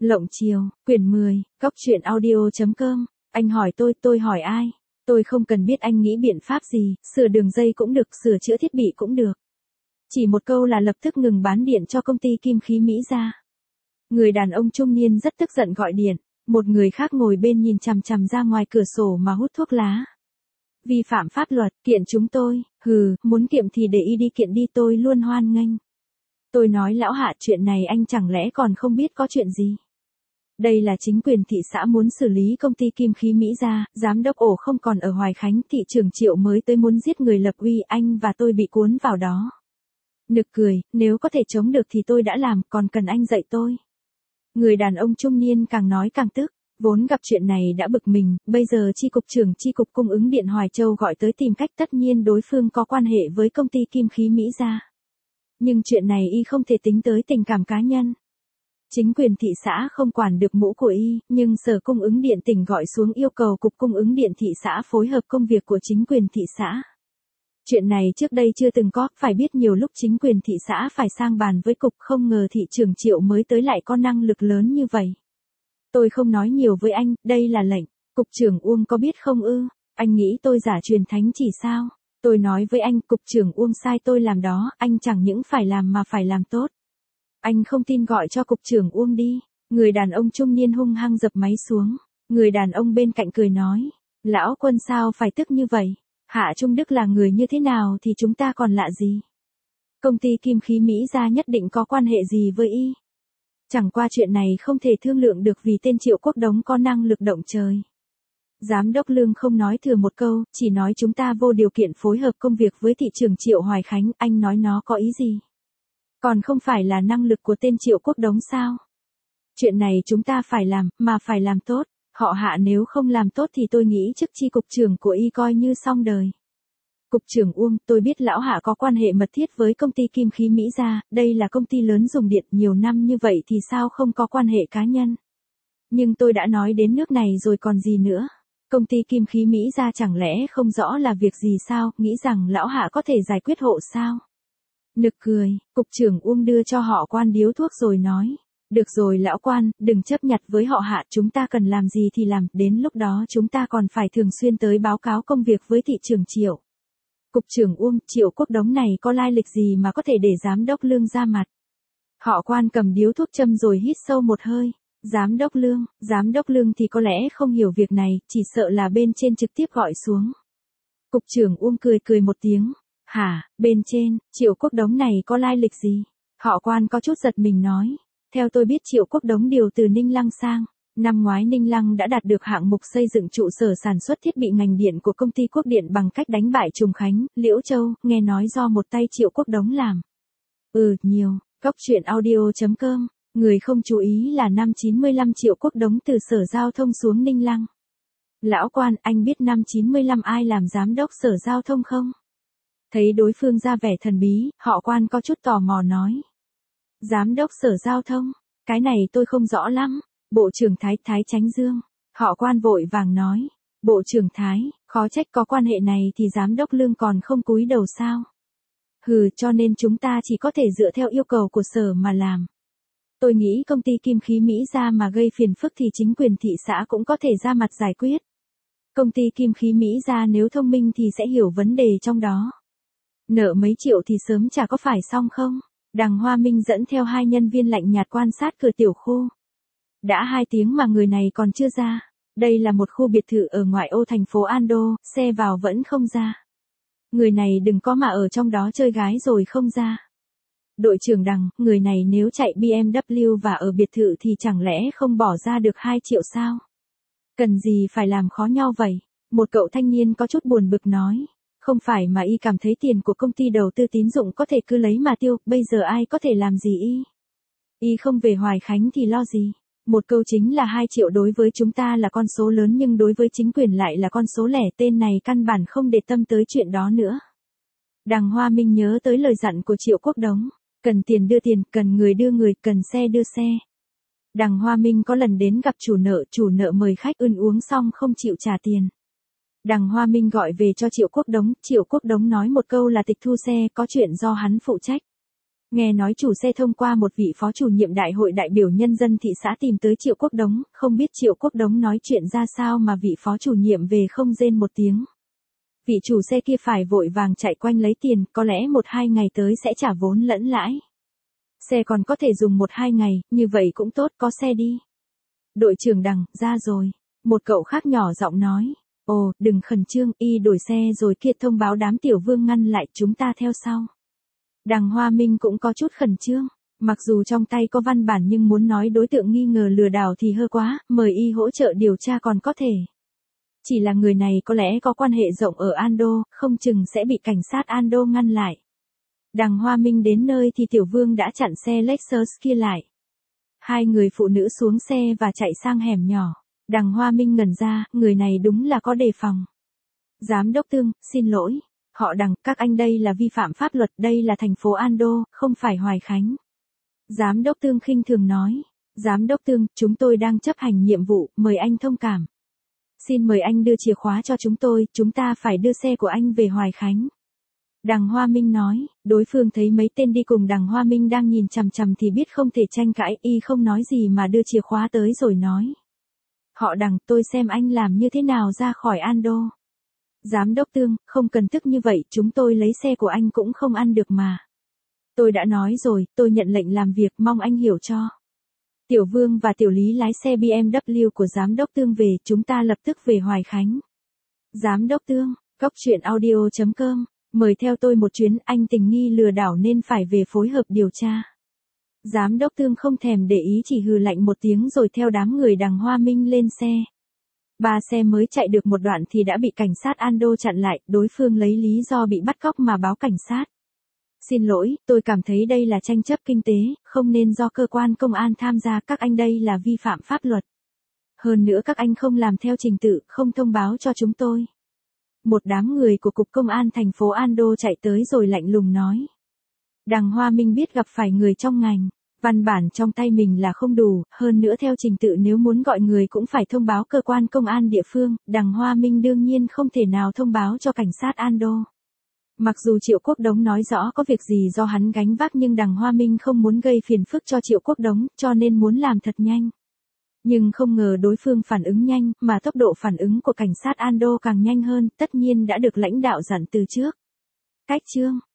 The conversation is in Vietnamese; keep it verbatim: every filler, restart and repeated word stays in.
Lộng chiều, quyển mười, cóc truyện audio chấm com. Anh hỏi tôi, tôi hỏi ai? Tôi không cần biết anh nghĩ biện pháp gì, sửa đường dây cũng được, sửa chữa thiết bị cũng được. Chỉ một câu là lập tức ngừng bán điện cho công ty kim khí Mỹ gia. Người đàn ông trung niên rất tức giận gọi điện, một người khác ngồi bên nhìn chằm chằm ra ngoài cửa sổ mà hút thuốc lá. Vi phạm pháp luật, kiện chúng tôi, hừ, muốn kiện thì để y đi kiện đi, tôi luôn hoan nghênh. Tôi nói lão Hạ, chuyện này anh chẳng lẽ còn không biết có chuyện gì? Đây là chính quyền thị xã muốn xử lý công ty kim khí Mỹ gia, giám đốc ổ không còn ở Hoài Khánh, thị trưởng Triệu mới tới muốn giết người lập uy, anh và tôi bị cuốn vào đó. Nực cười, nếu có thể chống được thì tôi đã làm, còn cần anh dạy tôi. Người đàn ông trung niên càng nói càng tức, vốn gặp chuyện này đã bực mình, bây giờ chi cục trưởng chi cục cung ứng điện Hoài Châu gọi tới tìm cách, tất nhiên đối phương có quan hệ với công ty kim khí Mỹ gia. Nhưng chuyện này y không thể tính tới tình cảm cá nhân. Chính quyền thị xã không quản được mũ của y, nhưng Sở Cung ứng Điện tỉnh gọi xuống yêu cầu Cục Cung ứng Điện thị xã phối hợp công việc của chính quyền thị xã. Chuyện này trước đây chưa từng có, phải biết nhiều lúc chính quyền thị xã phải sang bàn với cục, không ngờ thị trưởng Triệu mới tới lại có năng lực lớn như vậy. Tôi không nói nhiều với anh, đây là lệnh, cục trưởng Uông có biết không ư? Anh nghĩ tôi giả truyền thánh chỉ sao? Tôi nói với anh, cục trưởng Uông sai tôi làm đó, anh chẳng những phải làm mà phải làm tốt. Anh không tin gọi cho cục trưởng Uông đi. Người đàn ông trung niên hung hăng dập máy xuống. Người đàn ông bên cạnh cười nói, lão Quân sao phải tức như vậy? Hạ Trung Đức là người như thế nào thì chúng ta còn lạ gì? Công ty kim khí Mỹ gia nhất định có quan hệ gì với y? Chẳng qua chuyện này không thể thương lượng được vì tên Triệu Quốc Đống có năng lực động trời. Giám đốc Lương không nói thừa một câu, chỉ nói chúng ta vô điều kiện phối hợp công việc với thị trưởng Triệu Hoài Khánh, anh nói nó có ý gì? Còn không phải là năng lực của tên Triệu Quốc Đống sao? Chuyện này chúng ta phải làm, mà phải làm tốt. Họ Hạ nếu không làm tốt thì tôi nghĩ chức chi cục trưởng của y coi như xong đời. Cục trưởng Uông, tôi biết lão Hạ có quan hệ mật thiết với công ty kim khí Mỹ gia, đây là công ty lớn dùng điện nhiều năm như vậy thì sao không có quan hệ cá nhân. Nhưng tôi đã nói đến nước này rồi còn gì nữa. Công ty kim khí Mỹ gia chẳng lẽ không rõ là việc gì sao, nghĩ rằng lão Hạ có thể giải quyết hộ sao? Nực cười, cục trưởng Uông đưa cho họ Quan điếu thuốc rồi nói. Được rồi lão Quan, đừng chấp nhặt với họ Hạ, chúng ta cần làm gì thì làm, đến lúc đó chúng ta còn phải thường xuyên tới báo cáo công việc với thị trưởng Triệu. Cục trưởng Uông, Triệu Quốc Đống này có lai lịch gì mà có thể để giám đốc Lương ra mặt? Họ Quan cầm điếu thuốc châm rồi hít sâu một hơi. Giám đốc Lương, giám đốc Lương thì có lẽ không hiểu việc này, chỉ sợ là bên trên trực tiếp gọi xuống. Cục trưởng Uông cười cười một tiếng. Hả, bên trên, Triệu Quốc Đống này có lai lịch gì? Họ Quan có chút giật mình nói. Theo tôi biết Triệu Quốc Đống điều từ Ninh Lăng sang. Năm ngoái Ninh Lăng đã đạt được hạng mục xây dựng trụ sở sản xuất thiết bị ngành điện của công ty Quốc Điện bằng cách đánh bại Trùng Khánh, Liễu Châu, nghe nói do một tay Triệu Quốc Đống làm. Ừ, nhiều, cóc truyện audio chấm com, người không chú ý là năm chín mươi lăm Triệu Quốc Đống từ Sở Giao thông xuống Ninh Lăng. Lão Quan, anh biết năm chín mươi lăm ai làm giám đốc Sở Giao thông không? Thấy đối phương ra vẻ thần bí, họ Quan có chút tò mò nói. Giám đốc Sở Giao thông, cái này tôi không rõ lắm. Bộ trưởng Thái Thái Chánh Dương. Họ Quan vội vàng nói. Bộ trưởng Thái, khó trách có quan hệ này thì giám đốc Lương còn không cúi đầu sao? Hừ, cho nên chúng ta chỉ có thể dựa theo yêu cầu của sở mà làm. Tôi nghĩ công ty kim khí Mỹ gia mà gây phiền phức thì chính quyền thị xã cũng có thể ra mặt giải quyết. Công ty kim khí Mỹ gia nếu thông minh thì sẽ hiểu vấn đề trong đó. Nợ mấy triệu thì sớm chả có phải xong không? Đằng Hoa Minh dẫn theo hai nhân viên lạnh nhạt quan sát cửa tiểu khu. Đã hai tiếng mà người này còn chưa ra. Đây là một khu biệt thự ở ngoại ô thành phố Ando, xe vào vẫn không ra. Người này đừng có mà ở trong đó chơi gái rồi không ra. Đội trưởng Đằng, người này nếu chạy bê em vê và ở biệt thự thì chẳng lẽ không bỏ ra được hai triệu sao? Cần gì phải làm khó nhau vậy? Một cậu thanh niên có chút buồn bực nói. Không phải mà y cảm thấy tiền của công ty đầu tư tín dụng có thể cứ lấy mà tiêu, bây giờ ai có thể làm gì y? Y không về Hoài Khánh thì lo gì? Một câu chính là hai triệu đối với chúng ta là con số lớn nhưng đối với chính quyền lại là con số lẻ, tên này căn bản không để tâm tới chuyện đó nữa. Đằng Hoa Minh nhớ tới lời dặn của Triệu Quốc Đống, cần tiền đưa tiền, cần người đưa người, cần xe đưa xe. Đằng Hoa Minh có lần đến gặp chủ nợ, chủ nợ mời khách ưn uống xong không chịu trả tiền. Đằng Hoa Minh gọi về cho Triệu Quốc Đống, Triệu Quốc Đống nói một câu là tịch thu xe, có chuyện do hắn phụ trách. Nghe nói chủ xe thông qua một vị phó chủ nhiệm đại hội đại biểu nhân dân thị xã tìm tới Triệu Quốc Đống, không biết Triệu Quốc Đống nói chuyện ra sao mà vị phó chủ nhiệm về không rên một tiếng. Vị chủ xe kia phải vội vàng chạy quanh lấy tiền, có lẽ một hai ngày tới sẽ trả vốn lẫn lãi. Xe còn có thể dùng một hai ngày, như vậy cũng tốt, có xe đi. Đội trưởng Đằng, ra rồi. Một cậu khác nhỏ giọng nói. Ồ, đừng khẩn trương, y đổi xe rồi kia, thông báo đám tiểu vương ngăn lại, chúng ta theo sau. Đằng Hoa Minh cũng có chút khẩn trương. Mặc dù trong tay có văn bản nhưng muốn nói đối tượng nghi ngờ lừa đảo thì hơi quá, mời y hỗ trợ điều tra còn có thể. Chỉ là người này có lẽ có quan hệ rộng ở Ando, không chừng sẽ bị cảnh sát Ando ngăn lại. Đằng Hoa Minh đến nơi thì Tiểu Vương đã chặn xe Lexus kia lại. Hai người phụ nữ xuống xe và chạy sang hẻm nhỏ. Đằng Hoa Minh ngẩn ra, người này đúng là có đề phòng. Giám đốc Tương, xin lỗi. Họ Đằng, các anh đây là vi phạm pháp luật, đây là thành phố Ando, không phải Hoài Khánh. Giám đốc Tương khinh thường nói. Giám đốc Tương, chúng tôi đang chấp hành nhiệm vụ, mời anh thông cảm. Xin mời anh đưa chìa khóa cho chúng tôi, chúng ta phải đưa xe của anh về Hoài Khánh. Đằng Hoa Minh nói, đối phương thấy mấy tên đi cùng Đằng Hoa Minh đang nhìn chằm chằm thì biết không thể tranh cãi, y không nói gì mà đưa chìa khóa tới rồi nói. Họ Đằng, tôi xem anh làm như thế nào ra khỏi Ando. Giám đốc Tương, không cần tức như vậy, chúng tôi lấy xe của anh cũng không ăn được mà. Tôi đã nói rồi, tôi nhận lệnh làm việc, mong anh hiểu cho. Tiểu Vương và Tiểu Lý lái xe bê em vê của Giám đốc Tương về, chúng ta lập tức về Hoài Khánh. Giám đốc Tương, cốc truyện audio chấm com, mời theo tôi một chuyến, anh tình nghi lừa đảo nên phải về phối hợp điều tra. Giám đốc Tương không thèm để ý, chỉ hừ lạnh một tiếng rồi theo đám người Đằng Hoa Minh lên xe. Ba xe mới chạy được một đoạn thì đã bị cảnh sát Ando chặn lại, đối phương lấy lý do bị bắt cóc mà báo cảnh sát. Xin lỗi, tôi cảm thấy đây là tranh chấp kinh tế, không nên do cơ quan công an tham gia, các anh đây là vi phạm pháp luật. Hơn nữa các anh không làm theo trình tự, không thông báo cho chúng tôi. Một đám người của Cục Công an thành phố Ando chạy tới rồi lạnh lùng nói. Đằng Hoa Minh biết gặp phải người trong ngành, văn bản trong tay mình là không đủ, hơn nữa theo trình tự nếu muốn gọi người cũng phải thông báo cơ quan công an địa phương, Đằng Hoa Minh đương nhiên không thể nào thông báo cho cảnh sát Ando. Mặc dù Triệu Quốc Đống nói rõ có việc gì do hắn gánh vác nhưng Đằng Hoa Minh không muốn gây phiền phức cho Triệu Quốc Đống, cho nên muốn làm thật nhanh. Nhưng không ngờ đối phương phản ứng nhanh, mà tốc độ phản ứng của cảnh sát Ando càng nhanh hơn, tất nhiên đã được lãnh đạo dặn từ trước. Cách chương